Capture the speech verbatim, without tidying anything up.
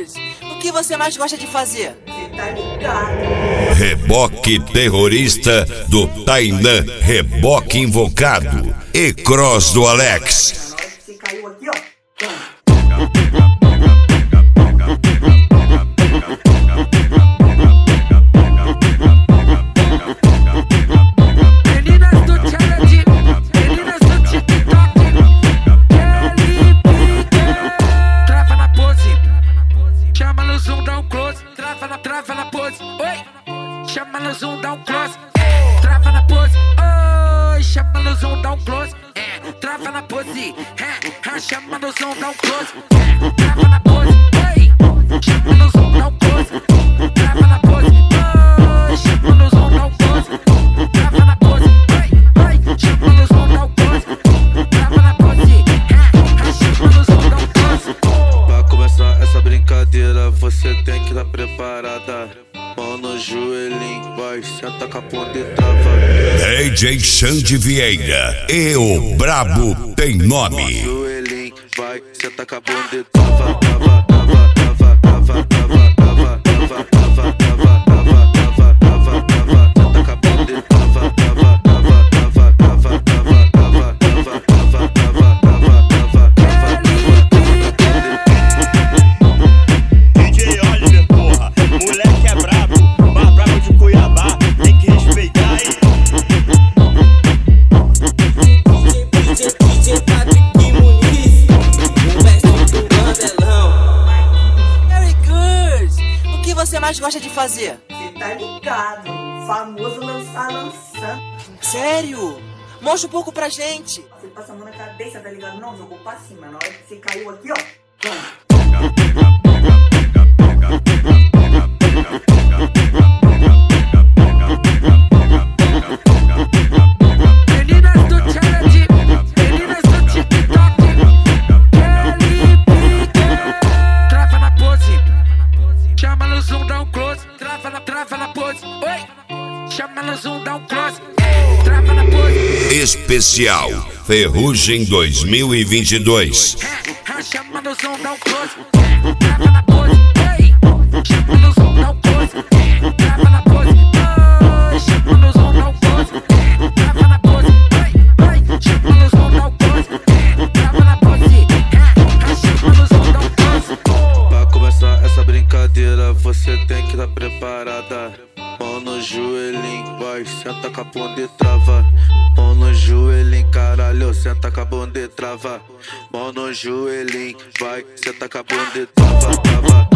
Cruz, o que você mais gosta de fazer? Cê tá ligado? Reboque terrorista do Tainan, reboque invocado e cross do Alex. Na hora que você caiu aqui, ó. Meninas do challenge, meninas do TikTok, Kelly Pique, trava na pose, chama no zoom, dá um close, trava na, trava na pose, oi, chama no zoom, dá um close, é, trava na pose, oi, chama no zoom, dá um close, é, trava na pose, é, chama no zoom, dá um close, é, trava na pose, oi, chama no zoom, dá um close, trava na pose, oi, chama no zoom, dá um close, trava na pose, oi, oi, chama no zoom, dá um close, trava na pose, é, chama no zoom, dá um close. Pra começar essa brincadeira, você tem que estar preparada. Mão no joelhinho, vai, senta com a ponta e trava. D J Xande Vieira e o Brabo tem nome. Joelhinho, vai, senta com a ponta e trava, trava, trava, trava, trava, trava, trava, trava, trava, trava, trava, trava, trava, trava, senta com a ponta e trava, trava, trava, trava, trava, trava, trava, trava, trava, trava, trava, trava, trava. D J Oliver, porra, moleque é brabo, mais brabo de Cuiabá, tem que respeitar, hein? D J Patrick Muniz, o mestre do Mandelão. Harry Cruz, o que você mais gosta de fazer? Cê tá ligado? Famoso lançar lançando. Sério? Mostra um pouco pra gente. Você passa a mão na cabeça, tá ligado? Não, jogou pra cima. Na hora que você caiu aqui, ó. Meninas do challenge, meninas do TikTok, Kelly Pique, trava na pose, chama no zoom, dá um close, trava na, trava na pose, oi, chama no zoom, dá um close, trava na pose, Especial Ferrugem dois mil e vinte e dois. chama no zoom, dá um close, trava na pose, oi, chama no zoom, dá um close, trava na pose, oi, chama no zoom, dá um close, trava na pose, oi, oi, chama no zoom, dá um close, trava na pose, chama no zoom, dá um close. Pra começar essa brincadeira, você tem que estar preparada. Mão no joelhinho, vai, senta com a bunda e trava. Mão no joelhinho, caralho, senta com a bunda e trava. Mão no joelhinho, vai, senta com a bunda e trava, trava.